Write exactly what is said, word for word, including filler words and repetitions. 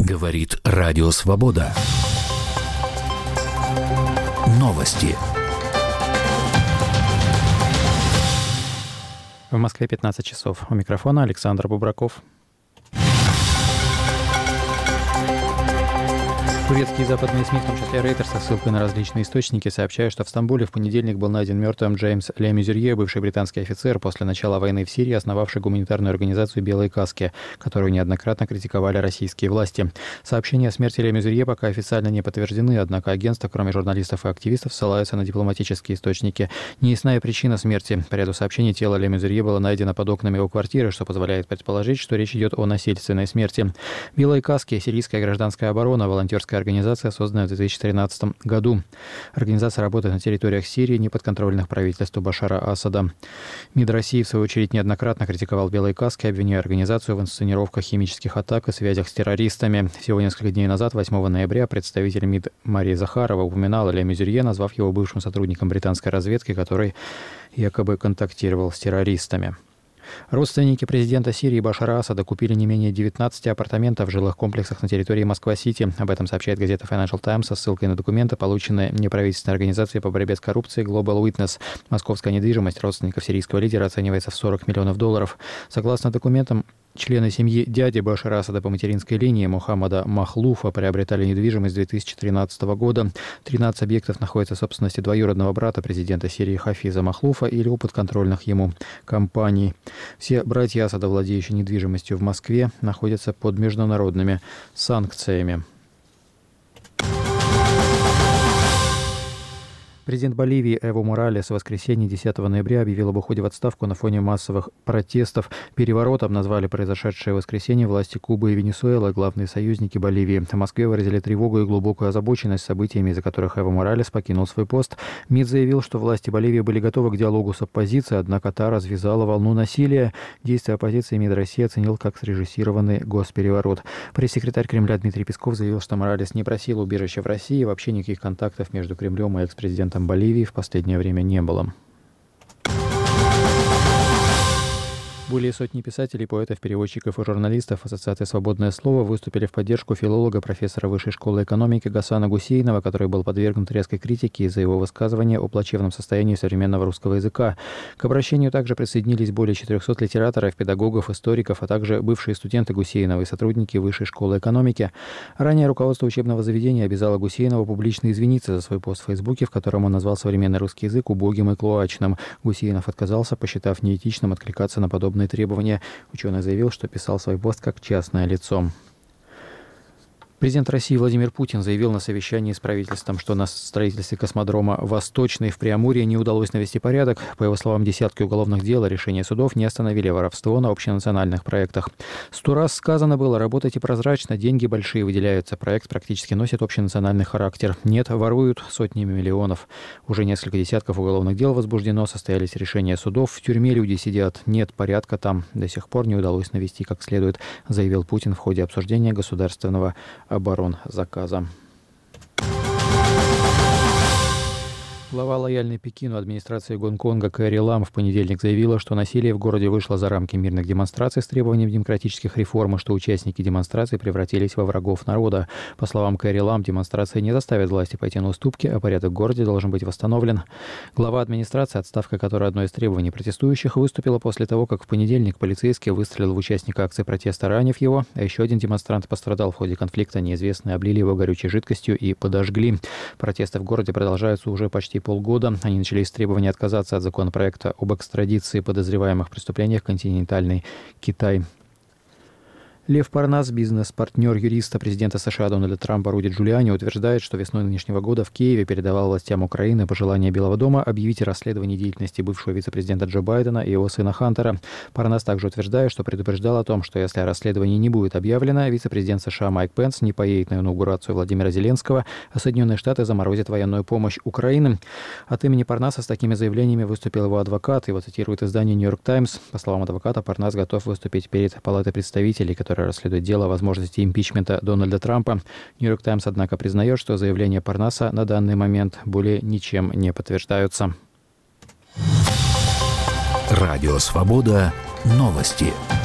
Говорит Радио Свобода. Новости. В Москве пятнадцать часов. У микрофона Александр Бубраков. Турецкие и западные СМИ, в том числе Reuters, со ссылкой на различные источники, сообщают, что в Стамбуле в понедельник был найден мертвым Джеймс Ле Мюзерье, бывший британский офицер, после начала войны в Сирии, основавший гуманитарную организацию «Белые каски», которую неоднократно критиковали российские власти. Сообщения о смерти Ле Мюзерье пока официально не подтверждены, однако агентство, кроме журналистов и активистов, ссылается на дипломатические источники. Неясная причина смерти. По ряду сообщений тело Ле Мюзерье было найдено под окнами его квартиры, что позволяет предположить, что речь идет о насильственной смерти. «Белые каски» — сирийская гражданская оборона, волонтерская организация, созданная в две тысячи тринадцатом году. Организация работает на территориях Сирии, неподконтрольных правительству Башара Асада. МИД России, в свою очередь, неоднократно критиковал «Белые каски», обвиняя организацию в инсценировках химических атак и связях с террористами. Всего несколько дней назад, восьмого ноября, представитель МИД Мария Захарова упоминала Ле Мюзерье, назвав его бывшим сотрудником британской разведки, который якобы контактировал с террористами. Родственники президента Сирии Башара Асада купили не менее девятнадцати апартаментов в жилых комплексах на территории Москва-Сити. Об этом сообщает газета Financial Times со ссылкой на документы, полученные неправительственной организацией по борьбе с коррупцией Global Witness. Московская недвижимость родственников сирийского лидера оценивается в сорок миллионов долларов. Согласно документам, члены семьи дяди Башара Асада по материнской линии Мухаммада Махлуфа приобретали недвижимость с две тысячи тринадцатого года. тринадцать объектов находятся в собственности двоюродного брата президента Сирии Хафиза Махлуфа или у подконтрольных ему компаний. Все братья Асада, владеющие недвижимостью в Москве, находятся под международными санкциями. Президент Боливии Эво Моралес в воскресенье десятого ноября объявил об уходе в отставку на фоне массовых протестов. Переворотом назвали произошедшее в воскресенье власти Кубы и Венесуэлы, главные союзники Боливии. В Москве выразили тревогу и глубокую озабоченность событиями, из-за которых Эво Моралес покинул свой пост. МИД заявил, что власти Боливии были готовы к диалогу с оппозицией, однако та развязала волну насилия. Действия оппозиции МИД России оценил как срежиссированный госпереворот. Пресс-секретарь Кремля Дмитрий Песков заявил, что Моралес не просил убежища в России, и вообще никаких контактов между Кремлем и экс-президентом Боливии в последнее время не было. Более сотни писателей, поэтов, переводчиков и журналистов Ассоциации «Свободное слово» выступили в поддержку филолога, профессора Высшей школы экономики Гасана Гусейнова, который был подвергнут резкой критике из-за его высказывания о плачевном состоянии современного русского языка. К обращению также присоединились более четырехсот литераторов, педагогов, историков, а также бывшие студенты Гусейнова и сотрудники Высшей школы экономики. Ранее руководство учебного заведения обязало Гусейнова публично извиниться за свой пост в Фейсбуке, в котором он назвал современный русский язык убогим и клоачным. Гусейнов отказался, посчитав неэтичным откликаться на подобные требования. Ученый заявил, что писал свой пост как частное лицо. Президент России Владимир Путин заявил на совещании с правительством, что на строительстве космодрома «Восточный» в Преамурье не удалось навести порядок. По его словам, десятки уголовных дел и решения судов не остановили воровство на общенациональных проектах. Сто раз сказано было: работайте прозрачно, деньги большие выделяются, проект практически носит общенациональный характер. Нет, воруют сотнями миллионов. Уже несколько десятков уголовных дел возбуждено, состоялись решения судов, в тюрьме люди сидят, нет порядка там. До сих пор не удалось навести как следует, заявил Путин в ходе обсуждения государственного оборонзаказа. Глава лояльной Пекину администрации Гонконга Кэрри Лам в понедельник заявила, что насилие в городе вышло за рамки мирных демонстраций с требованием демократических реформ, и что участники демонстраций превратились во врагов народа. По словам Кэрри Лам, демонстрации не заставят власти пойти на уступки, а порядок в городе должен быть восстановлен. Глава администрации, отставка которой одно из требований протестующих, выступила после того, как в понедельник полицейский выстрелил в участника акции протеста, ранив его, а еще один демонстрант пострадал в ходе конфликта. Неизвестные облили его горючей жидкостью и подожгли. Протесты в городе продолжаются уже почти полгода. Они начались с требования отказаться от законопроекта об экстрадиции подозреваемых в преступлениях в континентальный Китай. Лев Парнас, бизнес-партнер юриста президента США Дональда Трампа Руди Джулиани, утверждает, что весной нынешнего года в Киеве передавал властям Украины пожелание Белого дома объявить расследование деятельности бывшего вице-президента Джо Байдена и его сына Хантера. Парнас также утверждает, что предупреждал о том, что если расследование не будет объявлено, вице-президент США Майк Пенс не поедет на инаугурацию Владимира Зеленского, а Соединенные Штаты заморозят военную помощь Украины. От имени Парнаса с такими заявлениями выступил его адвокат. Его цитирует издание «Нью-Йорк Таймс». По словам адвоката, Парнас готов выступить перед Палатой представителей, которая расследует дело о возможности импичмента Дональда Трампа. «Нью-Йорк Таймс», однако, признает, что заявления Парнаса на данный момент более ничем не подтверждаются. Радио «Свобода». Новости.